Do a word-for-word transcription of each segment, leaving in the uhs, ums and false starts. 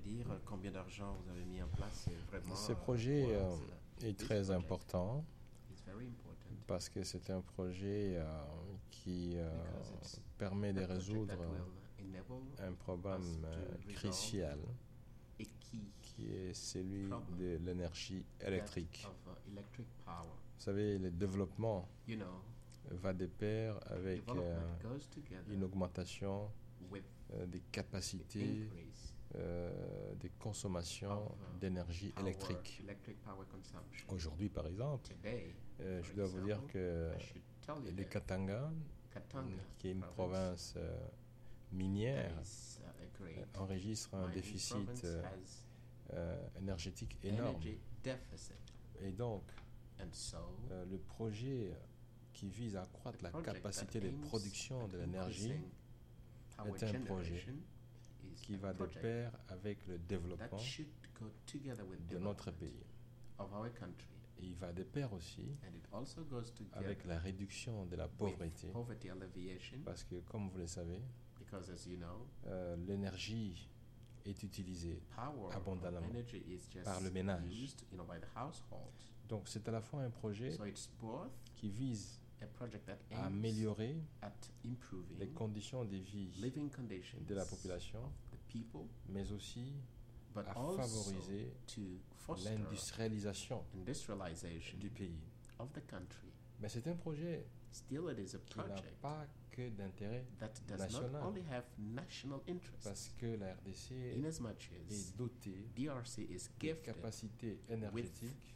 dire combien d'argent vous avez mis en place? Vraiment, Ce projet euh, euh, est très important it's very important parce que c'est un projet euh, qui euh, because it's permet de a project résoudre that will enable un problème us to euh, resolve crucial a key qui est celui problem de l'énergie that électrique. of uh, electric power. Vous savez, le développement You know, va de pair avec euh, development goes together une augmentation with euh, des the capacités increase euh, des consommations of, uh, d'énergie power, électrique. electric power consumption. Aujourd'hui, par exemple, Today, euh, je for dois vous dire example, que I should tell you le that Katanga, Katanga qui est une province province euh, minière, that is, uh, a great euh, enregistre un mining déficit province euh, has euh, énergétique énorme. energy deficit. Et donc, And so, euh, le projet qui vise à accroître the la project capacité that de aims production at de l'énergie increasing power est un projet generation is qui a va de project pair avec le that développement should go together with de notre development pays. of our country. Et il va de pair aussi And it also goes together avec la réduction de la pauvreté. with poverty alleviation, Parce que, comme vous le savez, because as you know, euh, l'énergie est utilisée power of abondamment energy is just par le ménage. used, you know, by the households. Donc c'est à la fois un projet So it's both qui vise a project that à aims améliorer at improving les conditions de vie living conditions de la population, of the people, mais aussi but à also favoriser to foster l'industrialisation industrialization du pays. of the country. Mais c'est un projet Still, it is a qui n'a project pas que d'intérêt that does national, not only have national parce interests, que la R D C in as much as est dotée D R C is de gifted capacités énergétiques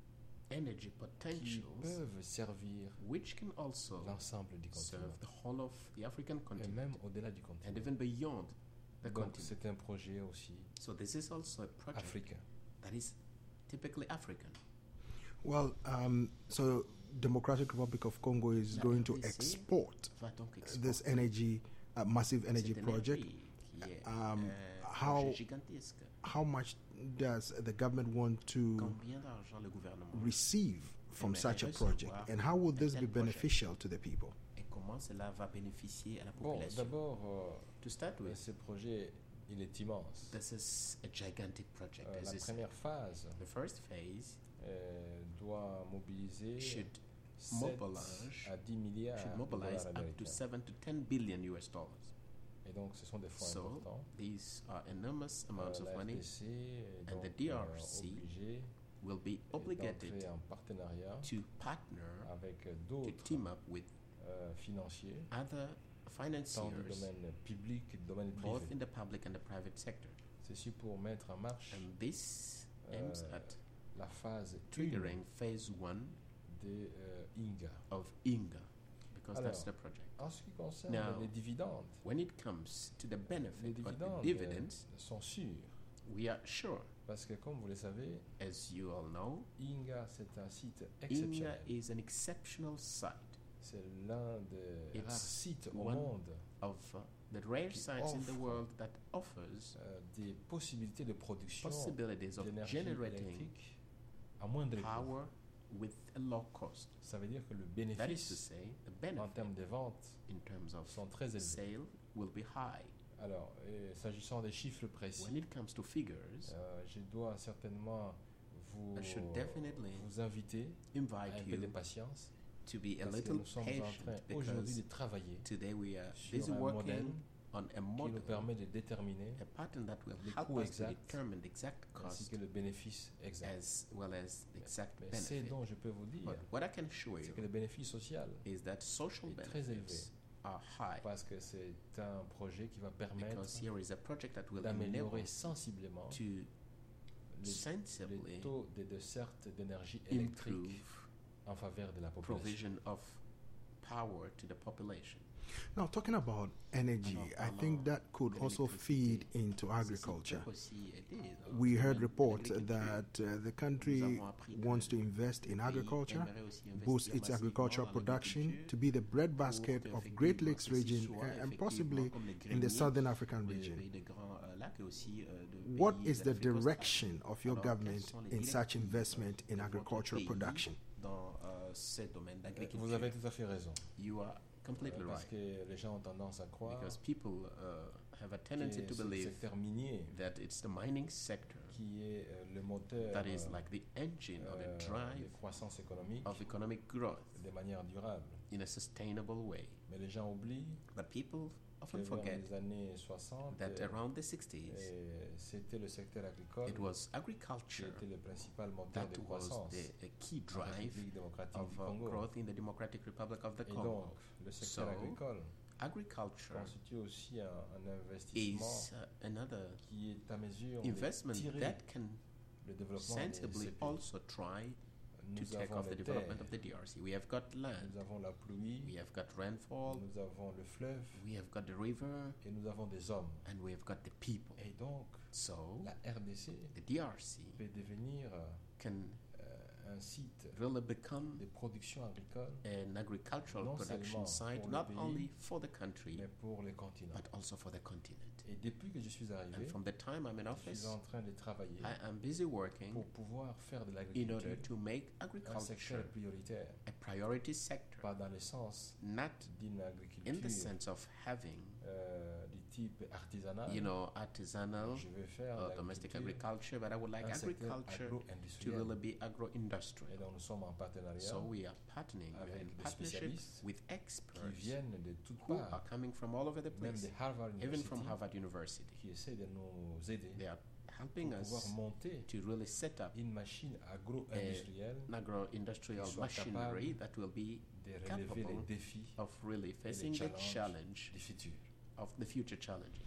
energy qui potentials peuvent servir which can also l'ensemble du serve continent, the whole of the African et continent même au-delà du and continent. even beyond the Donc continent. c'est un projet aussi So this is also a project africain. that is typically African. Well, um, so Democratic Republic of Congo is La going to R D C export va donc this exporter energy, uh, massive energy cette project. énergie qui est Um, un how- projet gigantesque. How much does the government want to Combien d'argent le gouvernement receive from aimerait such a recevoir project, and how would this d'un be tel projet? beneficial to the people? Et comment cela va bénéficier à la Bon, population? d'abord, euh, To start with, ce projet, il est immense. this is a gigantic project. Euh, as la you said. première phase The first phase euh, doit mobiliser should sept mobilize- à dix milliards should de mobilize dollars up to américains. seven to ten billion U S dollars. Et donc, ce sont des fonds So importants. these are enormous amounts Euh, of la money R D C est and the donc D R euh, C obligée will be obligated d'entrer en partenariat to partner avec to d'autres team up with euh, financiers, other tant du financiers, domaine public que du domaine both privé. in the public and the private sector. Ceci pour mettre en marche And this aims euh, at la phase triggering phase one un de euh, I N G A. of I N G A, because Alors, that's the project. En ce qui concerne Now, les dividendes, When it comes to the les benefit or the dividendes dividends, euh, sont sûrs. we are sure, Parce que comme vous le savez, as you all know, I N G A c'est un site I N G A exceptionnel. is an exceptional site C'est l'un des It's rares sites au one monde of uh, the rare Qui sites in the offre world that offers euh, des possibilités de production possibilities of d'énergie generating électrique à moindre coût. power with a low cost. Ça veut dire que le That is to bénéfice say, the en benefit termes de ventes in terms of sont très élevés. sale will be high. Alors, et s'agissant des chiffres précis, When it comes to figures, euh, je dois certainement vous, I should definitely vous inviter à un invite peu de you patience to be a parce que little nous sommes en patient train aujourd'hui because de travailler today we are sur busy un modèle working on a qui nous model, permet de déterminer a pattern that will les help coûts us to exacts determine the exact ainsi cost que le bénéfice exact. as well as the exact Mais c'est benefit. dont je peux vous dire, But what I can assure c'est you que le bénéfice social is that social est très élevé benefits are high parce que c'est un projet qui va permettre because here is a project that will d'améliorer enable sensiblement to les, les sensibly taux de desserte d'énergie électrique improve en faveur de la population. provision of power to the population. Now, talking about energy, I think that could also feed into agriculture. We heard reports that uh, the country wants to invest in agriculture, boost its agricultural production to be the breadbasket of Great Lakes region uh, and possibly in the Southern African region. What is the direction of your government in such investment in agricultural production? Dans euh, ces domaines Vous d'agriculture. avez tout à fait raison. You are completely Euh, parce right. que les gens ont tendance à croire Because people uh, have a tendency que to c'est le believe secteur minier that it's the mining sector qui est euh, le moteur that is euh, like the engine or euh, the de drive croissance économique of economic growth de manière durable. in a sustainable way. Mais les gens oublient But people que often vers forget les années soixante, that euh, around the sixties, euh, c'était le secteur agricole it was qui agriculture était le principal moteur that de was croissance the a key en drive République démocratique of du uh, Congo. growth in the Democratic Republic of the Et donc, Congo. le secteur So, agricole Agriculture constitue aussi un, un is investissement uh, another qui est à mesure de investment tirer that can le développement des sensibly C P. also try to Nous take avons off the les development terres, of the D R C. We have got land, nous avons la pluie, we have got rainfall, nous avons le fleuve we have got the river, et nous avons des hommes. and we have got the people. Et donc, So la R D C the D R C peut devenir euh, can un site really become de production agricole, an agricultural non production seulement site pour le not pays, only for the country mais pour les continents. but also for the continent. Et depuis que je suis And arrivé, from the time I'm in je office, suis en train de travailler I am busy working pour pouvoir faire de in l'agriculture order to make un agriculture secteur prioritaire, a priority sector, pas dans le sens not d'une in the agriculture sense of having, euh, du type artisanal. you know, artisanal Je veux faire or de domestic l'agriculture agriculture, but I would like un secteur agriculture to agro-industriel. really be Et agro-industrial. donc nous sommes en partenariat So we are partnering, we are avec in des partnership spécialistes with qui experts viennent de toutes who parts, are coming from all over the même place, de Harvard even University, from Harvard University. qui essaient de nous aider They are pour helping pouvoir us monter to really set up une machine agro-industrielle an agro-industrial Qui soit machinery capable that will be de relever capable les défis of really facing the challenges challenge du futur. of the future challenges.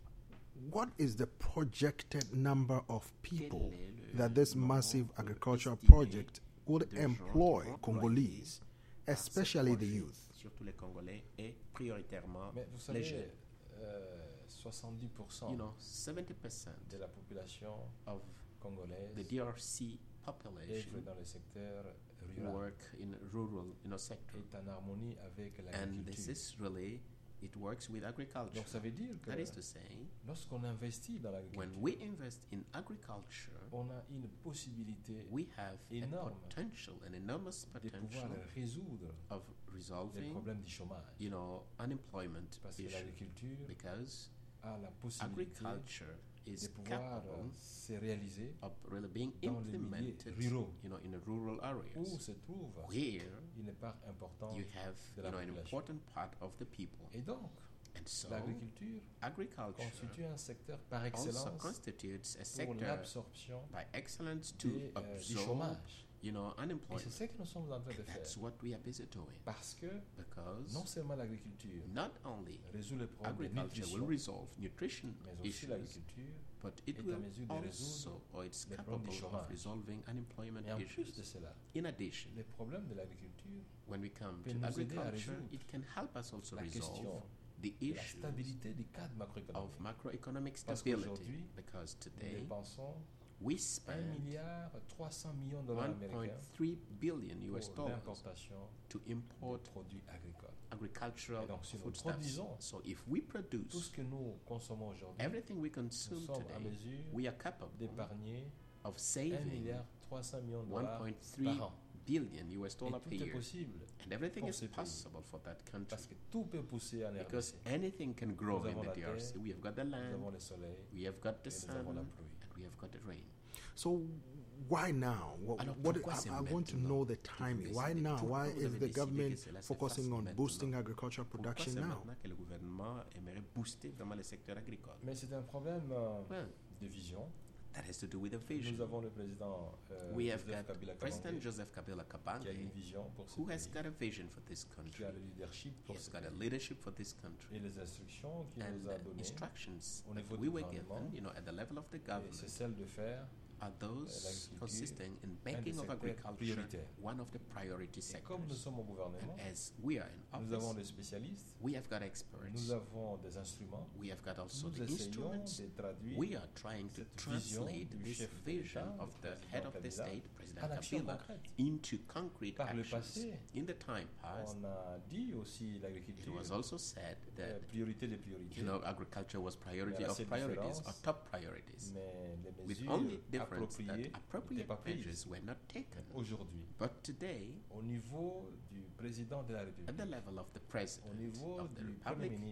What is the projected number of people Quel est le that this nombre massive agricultural estimé project would de gens employ qui vont Congolese, par ce especially the projet, youth? surtout les Congolais et prioritairement Mais vous les savez, jeunes. euh, soixante-dix pour cent You know, seventy percent de la population of congolaise the D R C œuvre population dans le secteur rural work in rural, you know, sector, est en harmonie avec and this l'agriculture. is really it works with agriculture. Donc ça veut dire que That is to say, lorsqu'on investit dans when l'agriculture, we invest in agriculture, on a une possibilité we have énorme a potential, an enormous de pouvoir potential résoudre of les resolving, problèmes du chômage. you know, unemployment Parce que issue, l'agriculture because a la possibilité agriculture de is pouvoir capable euh, se réaliser of really being dans les milieux implemented, ruraux you know, in the rural où areas se trouve where une part importante. you have, de you la know, an population. important part of the people. Et donc, And so, l'agriculture agriculture constitue un secteur par also excellence constitutes a pour sector l'absorption by excellence to des, euh, du absorb, chômage. you know, Et c'est unemployment. ce que nous sommes en train de faire. That's what we are busy doing. Parce que Because non seulement l'agriculture not only résout les problèmes de agriculture will nutrition, resolve nutrition mais aussi issues, l'agriculture but it est à will mesure de also, résoudre or it's les problèmes capable du of chômage. resolving unemployment Et en plus issues. de cela, In addition, les problèmes de l'agriculture, when we come peut to nous aider à agriculture, résoudre it can help us also la resolve question the de la issues stabilité du cadre of macroéconomique. macroeconomic Parce stability. qu'aujourd'hui, Because Nous today dépensons we un spend milliard trois cents millions de dollars one point américains three billion U S pour dollars l'importation to de import produits agricoles. agricultural Et donc, si nous foodstuffs. produisons So if we Tout produce ce que nous consommons aujourd'hui, everything we nous consume sommes à today, mesure we are capable d'épargner of un saving milliard trois cents millions de one dollars point three par an. billion U S Et dollars per tout est year. possible And everything pour is ces pays. possible for that country. parce que tout peut pousser en R D Because C. anything can grow Nous in avons the la D R C. terre, We have got the Nous land, avons le soleil we have got the et nous sun, avons la and pluie. we have got the rain. So why now? What, Alors, what pourquoi I, c'est I want to maintenant know the que vous timing. Why décidez? now? Pourquoi Why vous is avez the décidé que government cela se focusing fasse on maintenant? boosting agricultural Pourquoi production c'est now? maintenant que le gouvernement aimerait booster vraiment le secteur agricole? Mais c'est un problème euh, Well, de vision. that has to do with a vision. Nous avons le président euh, We have Joseph got Kabila President Kabange Joseph Kabila qui a une Kabange, vision pour ce who has pays, got a vision for this qui country. a le leadership He pour has ce got a pays. leadership for this country. Et les instructions qu'il And nous a the données, instructions au that niveau we du were gouvernement, given, you know, at the level of the et c'est government, celle de faire are those l'agriculture consisting in un des making of secteurs agriculture prioritaires. one of the priority Et comme nous sectors. sommes au gouvernement, And as we are in nous avons office, des spécialistes, we have got experts. nous avons des instruments, We have got also nous the essayons instruments. de traduire We are trying to cette vision translate du this chef de vision l'État, of le the head président of the Kabila, state, en President action Kabila, concrète. into concrete Par le actions. passé, In the time past, on a dit aussi it l'agriculture, was also said euh, that priorité des priorités, you know agriculture was priority Mais à of cette priorities or différence, top priorities, mais les with mesures only difference that appropriées n'étaient appropriate pas prises. measures were not taken. Aujourd'hui, But today, au niveau du président de la at République, the level of the au president niveau of the du Premier republic, ministre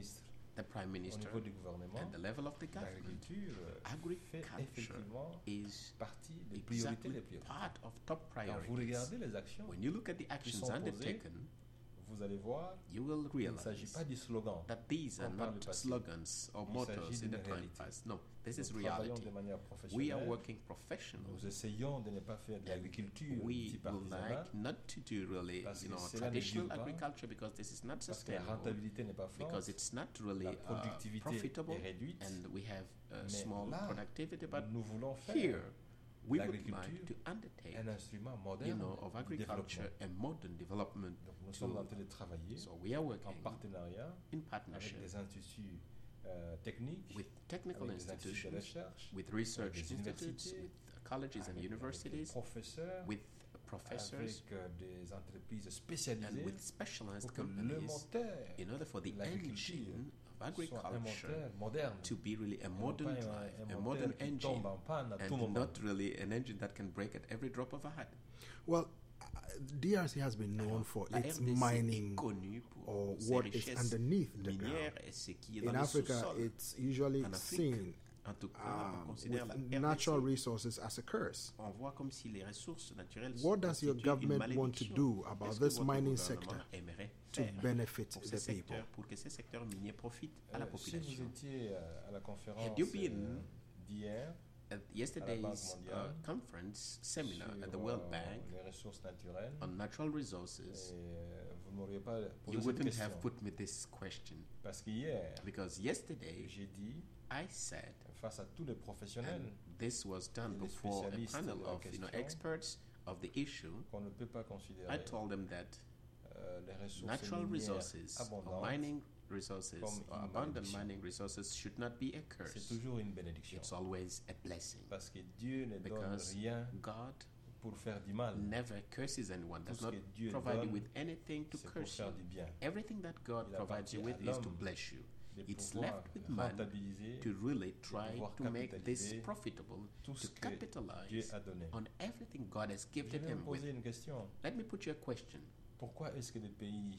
the Prime au Minister niveau du gouvernement, at the level of the government, l'agriculture fait agriculture effectivement is partie des priorités exactly les priorités. part of top Quand vous priorities. regardez les actions, When you look at the actions sont posées, undertaken, vous allez voir you will qu'il ne s'agit realize pas du slogan. that these are comme par le not passé. slogans or Il mottos s'agit in the d'une time réalité. past. No, this is Nous travaillons reality. de manière We are professionnelle. working professionally. Nous essayons de ne pas faire de l'agriculture We type would artisanat like not to do really, Parce you que know, cela ne traditional dure pas. agriculture because this is not parce que la sustainable, rentabilité n'est pas forte, because it's not really la uh, productivité profitable, est réduite. and we have uh, Mais small là, productivity. But nous voulons faire here, we would like l'agriculture to undertake, un instrument you moderne know, of du agriculture développement. and modern development. Donc nous to- sommes en train de travailler So we are en working partenariat in avec partnership des instituts euh, techniques, with technical avec des instituts de institutions, recherche, with research des institutes, universités, with colleges and avec, avec des universities, professeurs, with professors, avec euh, des entreprises and spécialisées with specialized pour que le companies moteur in order for the l'agriculture engine of soit un agriculture moteur moderne, to be really a et non modern pas un- drive, un a moteur modern qui engine, tombe en panne à tout and moment. not really an engine that can break at every drop of a hat. Well, uh, D R C has been known for La its R D C mining est connue pour or ses what is richesses underneath the ground. minières et ce qui est dans In le Africa, sous-sol. it's usually En Afrique, seen en tout cas, um, on considère la with R D C, natural resources as a curse. on voit comme si les ressources naturelles What does your constituent une government want to malédiction. do about Qu'est-ce que this votre mining gouvernement sector aimerait to faire benefit pour, the ces people? secteurs, pour que ces secteurs miniers profitent à la Euh, si population? vous étiez euh, à la conférence Had you been euh, d'hier At Banque yesterday's uh, mondiale conference seminar sur at the World euh, Bank les ressources naturelles, on natural et resources, euh, vous n'auriez pas posé you cette wouldn't question. have put me this question, Parce qu'hier, because yesterday j'ai dit, I said, face à tous les professionnels, and this was done les before a spécialistes panel de la of you know question, experts of the issue, qu'on ne peut pas I considérer told them that euh, les ressources natural minières resources or abondantes, mining resources comme or une abundant malédiction. mining resources should not be a c'est curse. toujours une bénédiction. It's always a blessing, Parce que Dieu ne donne because rien God pour faire du mal. never curses anyone, Tout does ce not que Dieu provide you donne, with anything to c'est pour curse you. faire du bien. Everything that God Il provides you with appartient à is to l'homme bless you. De It's pouvoir left with man rentabiliser to really try pouvoir to make this capitaliser profitable, tout to ce que Dieu capitalize a donné. on everything God has Je gifted vais him me with. poser une question. Let me put you a question. Pourquoi est-ce que des pays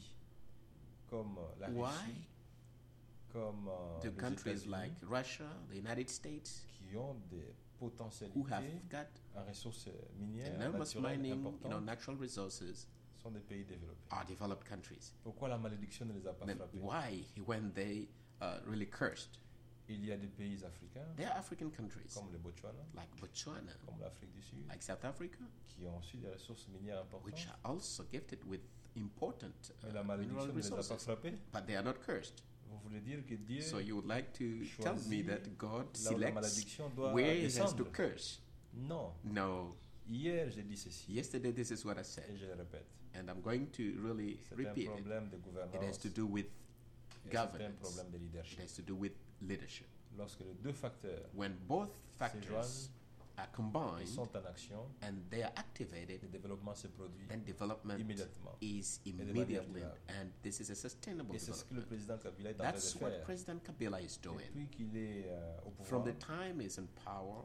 comme euh, la Why Russie, comme euh, do les countries États-Unis, like Russia, the United States, qui ont des who potentialités have got en ressources minières enormous naturelles mining, you know, importantes, natural resources, sont des pays développés? are developed countries? Pourquoi la malédiction ne les a pas Then frappés? why, when they uh, really cursed, Il y a des pays africains, there are African countries comme le Botswana, like Botswana, comme l'Afrique du Sud, like South Africa, qui ont aussi des ressources minières importantes, which are also gifted with important mais la uh, mineral malédiction ne les a pas resources, frappés. but they are not cursed. Vous voulez dire que Dieu, So you would like to tell me choisit that God là où la selects malédiction doit where He has to descendre? curse? Non. No. Hier, j'ai dit ceci, Yesterday, this is what I et said, je le répète. and I'm going to really C'est un repeat it. problème de It has gouvernance, to do with et c'est un governance. problème de It leadership. has to do with leadership. Lorsque les deux facteurs When both factors joignent are et combined sont en action, and they are activated, le développement se produit then development immédiatement. is de manière immediately, durable. and this is a sustainable Et c'est ce que le development. président Kabila est en train de That's what faire. President Kabila is doing. Depuis qu'il est euh, au From pouvoir, the time he's in power,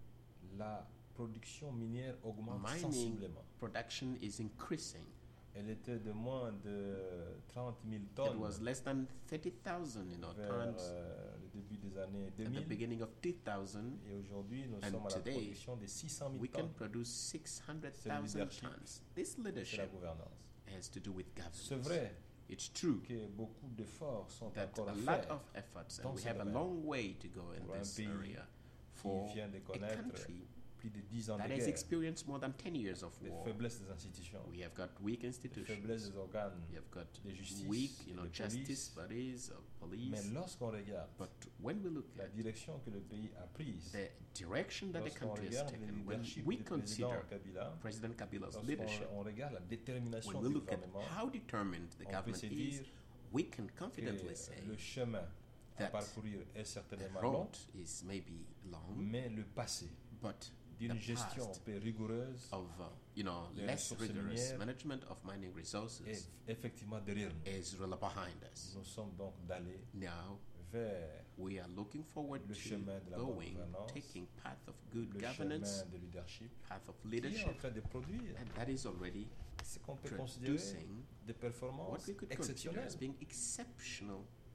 la production minière augmente mining sensiblement. production is increasing. Elle était de moins de trente mille It tonnes was less than thirty thousand, you know, vers tons euh, le début des années at the deux mille. beginning of two thousand. Et aujourd'hui, nous And sommes à la today, production de six cent mille We can tonnes. produce six hundred C'est le thousand leadership. tons. This C'est la leadership gouvernance. has to do with C'est governance. vrai It's true que beaucoup d'efforts sont that encore a à lot faire of efforts, dans and we ce have a domaine. long way to go in Pour un this pays area qui for vient de a connaître country plus de dix ans that de has guerre, experienced more than ten years of des war. faiblesses des institutions, We have got weak des institutions. faiblesses des organes. We have got de justice weak, you et know, de justice police. bodies, of police. Mais lorsqu'on regarde But when we look la at direction que le pays a prise, the direction that the lorsqu'on country has regarde le taken, when leadership we du président consider Kabila, President Kabila's leadership, lorsqu'on on regarde la détermination when we du look at gouvernement, how determined the on peut government se is, dire we can que confidently say le chemin à that parcourir est the certainement long, road is maybe long, mais le passé but d'une the gestion past peu rigoureuse of uh, you know des less ressources rigorous minières management of mining resources est effectivement derrière nous. is really behind us. Nous sommes donc d'aller Now vers we are looking forward le to chemin de la bonne going, gouvernance, taking path of good le governance, chemin de leadership path of qui est en leadership, train de produire and that is already ce qu'on peut considérer producing des what performances we could consider exceptionnelles. as being exceptional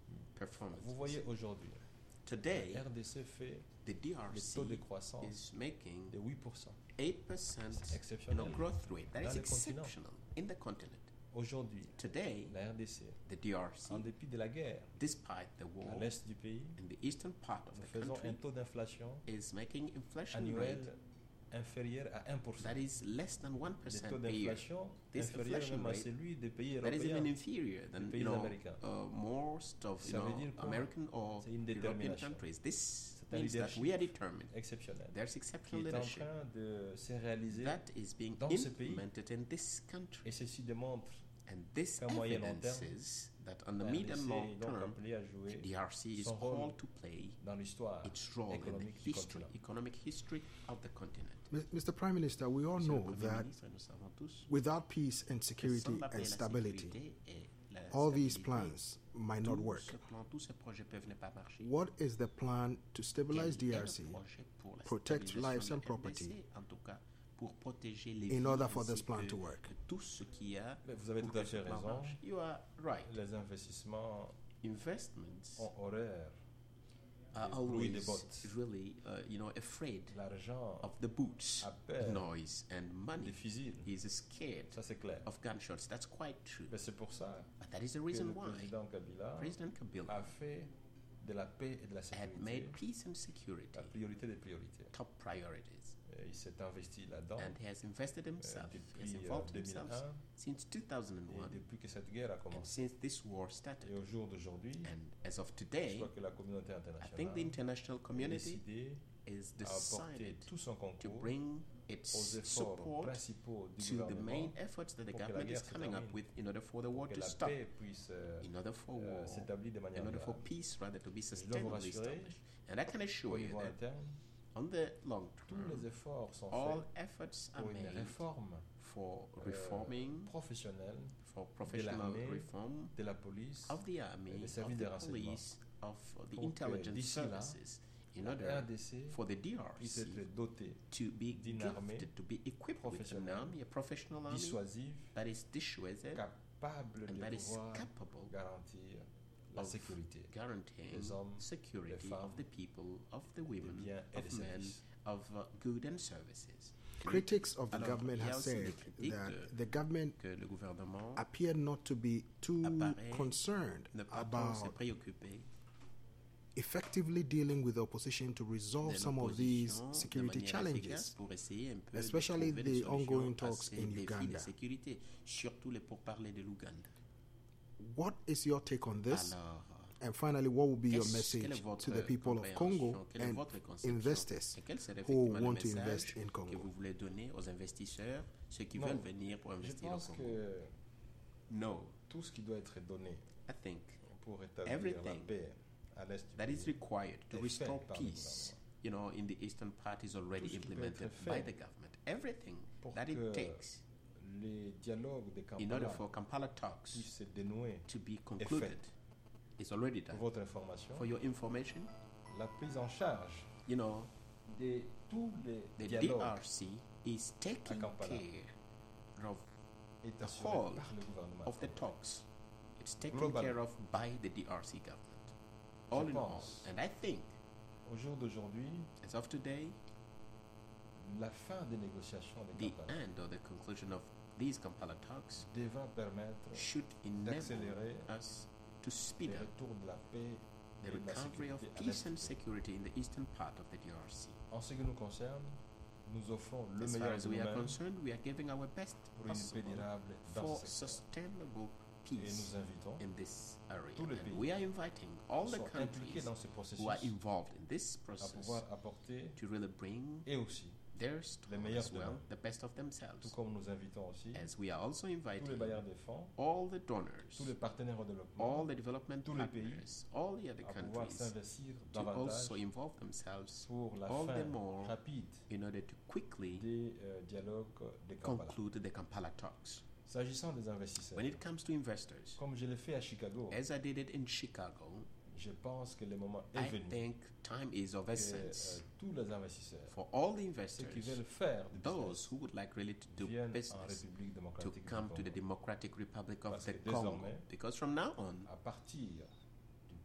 performances. Vous voyez aujourd'hui, Today, la R D C fait the D R le C taux de croissance is making de huit pour cent. eight percent C'est you know, exceptionnel. growth rate. That Dans is le continent. exceptional in the continent. Aujourd'hui, Today, la R D C, the D R C, en dépit de la guerre despite the war à l'est du pays, in the eastern part of nous the faisons country, un taux d'inflation is making inflation annuel rate inférieur à un pour cent. that is less than one Des percent taux a year. d'inflation This inférieurs inflation même à rate celui des pays That is even européens. inferior than pays you know américains. uh, most of you Ça veut know dire quoi? American or C'est une European détermination. countries. This C'est un means that leadership we are determined. Exceptionnel. There's Qui exceptional est en leadership train de se réaliser. that is being dans ce pays. implemented in this country, Et ceci démontre and this qu'à moyen long terme, evidences that on the la medium R D C long est donc term, appelé à the jouer D R C is son rôle called to play dans l'histoire its role in the économique du history, continent. economic history of the continent. M- Mister Prime Minister, we all Monsieur le know Premier that ministre, nous savons tous without peace and que security sans la paix et and la stability, sécurité et la all these stabilité, plans might not Tous work. ce plan, tous ces projets peuvent ne pas marcher. What is the plan to stabilize Quel est D le R C projet pour la protect stabilisation lives de and la property R D C, en tout cas, pour protéger les in vies order for ainsi this plan que to work? de tout ce qu'il y a Mais vous avez pour tout à que ce fait plan raison. marche. You are right. Les investissements Investments ont horreur. are des bruits always des bottes. really, uh, you know, afraid L'argent of the boots, a peur noise, and des money. fusils. He is scared Ça, c'est clair. of gunshots. That's quite true. Mais c'est pour ça But that is the que reason le why président Kabila President Kabila a fait de la paix et de la had made sécurité peace and security la priorité des priorités. top priorities. Et il s'est investi là-dedans And he has invested euh, himself, he has depuis euh, involved deux mille himself un since two thousand et one depuis que cette guerre a and commencé. since this war started. Et au jour d'aujourd'hui, And as of je today, crois que la communauté I think the internationale international a community décidé is à apporter decided tout son to concours bring aux its efforts support principaux du to the gouvernement main efforts that the pour que la government is guerre se coming up termine, with in order for the pour war que to la stop, paix puisse euh, in order for euh, war, s'établir de manière in order for durable. peace rather to be dois vous sustainably rassurer, established. And I can Au assure you niveau that interne, on the long tous term, les efforts sont all faits efforts are pour une made réforme for euh, reforming, professionnelle for professional l'armée, reform de la police, of the army, des of services de the renseignement. police, of the Pour que intelligence d'ici là, services, in la order R D C for the D R puisse C être dotée, to be d'une armée gifted, to be equipped with an professionnelle, army, a professional army dissuasive, that is dissuasive capable and de that is pouvoir capable garantir la of sécurité guaranteeing des hommes, security des femmes, of the people, of the des women, biens et des of men, services. of uh, good and services. Critics of the Alors, government il y a have aussi said des critiques that de- the government Que le gouvernement appeared not to be too apparaît concerned ne pas trop se about préoccuper effectively dealing with the opposition to resolve de some of these l'opposition de security manière efficace challenges. pour essayer un peu especially de trouver the des solutions ongoing à talks ces in défis Uganda. de sécurité, surtout les pourparlers de l'Ouganda. What is your take on this? Alors, And finally, what will be your qu'est-ce- quelle est message votre to the people of Congo compréhension, quelle est and votre conception, investors et quel serait who effectivement le want to message invest in que Congo? vous voulez donner aux investisseurs, ceux qui Non, veulent venir pour Je investir au pense Congo? que No, tout ce qui doit être donné I think pour rétablir la Everything paix à l'est du that is pays required to est restore fait par le peace, you know, in the eastern part is already Tout ce qui peut implemented être by fait the government. Everything pour that que it takes les dialogues de in order Kampala for Kampala talks puissent se dénouer. to be concluded is already Pour done. votre information, For your information, la prise en charge you know, de tous les the D dialogues R C is taking Kampala. care of est the assurée whole par le gouvernement. of the talks. It's taken Globally. care of by the D R C government. All in all. pense. And I think, Au jour d'aujourd'hui, as of today, la fin des négociations de the Kampala end or the conclusion of these Kampala talks devra permettre should enable d'accélérer us to speed le up retour de la paix the et de la recovery of sécurité à peace l'est and du pays. security in the eastern part of the D R C. En ce qui nous concerne, nous offrons le As far meilleur as de we are nous-mêmes concerned, we are giving our best pour une paix possible durable dans for ce secteur. sustainable Et peace nous invitons in this area. tous les And pays we are inviting all qui the sont impliqués countries dans ce who processus are involved in this à process pouvoir apporter to really bring et aussi, their les story meilleurs as de well, nous. the best of tout themselves. comme nous invitons aussi As we are also tous les inviting bailleurs de fonds, all the donors, tous les partenaires au développement all the development tous les pays partners, all the other à pouvoir countries s'investir to also davantage involve themselves pour la all the fin more rapide in order to quickly des euh, dialogues de Kampala. conclude the Kampala talks. S'agissant des investisseurs, When it comes to investors, comme je l'ai fait à Chicago, as I did it in Chicago, je pense que le moment est I venu think time is of que euh, essence tous les investisseurs, for all the ceux investors, qui veulent faire du those business, who would like really to do viennent en business, République to démocratique du come to the Congo. Democratic Republic of Parce the que Congo. désormais, Because from now on, À partir du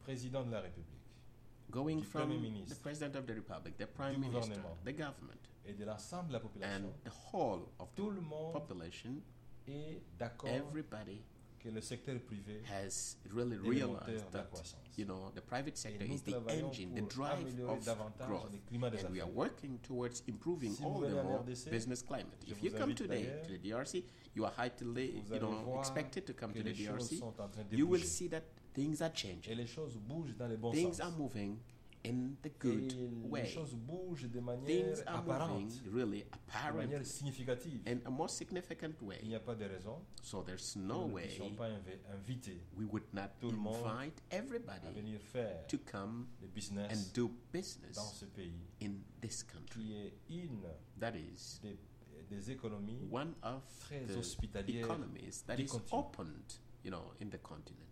président de la République going du from Premier the ministre, President of the Republic, the Prime du Minister, gouvernement, the government, et de l'ensemble de la population, and the whole of tout le the monde population, est d'accord everybody que le secteur privé has really est le moteur realized de la that, croissance. you know, the private sector Et nous is the travaillons engine, the pour drive améliorer of davantage growth. le climat des And we are affaires. working towards improving Si vous all the venez en more R D C, business climate. je If you vous come invite today d'ailleurs, to the D R C, you are highly, vous you allez know, voir expected to come que to the les D R choses C. sont en train de You will bouger. see that things are Et changing. les choses bougent dans les bons Things sens. are moving in the good Et les way. choses bougent de manière Things are apparente, moving really de apparently manière significative. in a more significant Il way. n'y a pas de raison So there's que no nous ne way puissions pas invi- inviter we would not tout le monde invite à everybody venir faire to come le business and do dans business ce pays, in this country. qui est une That is des, des économies one of très the hospitalières economies that du is continent. opened, you know, in the continent.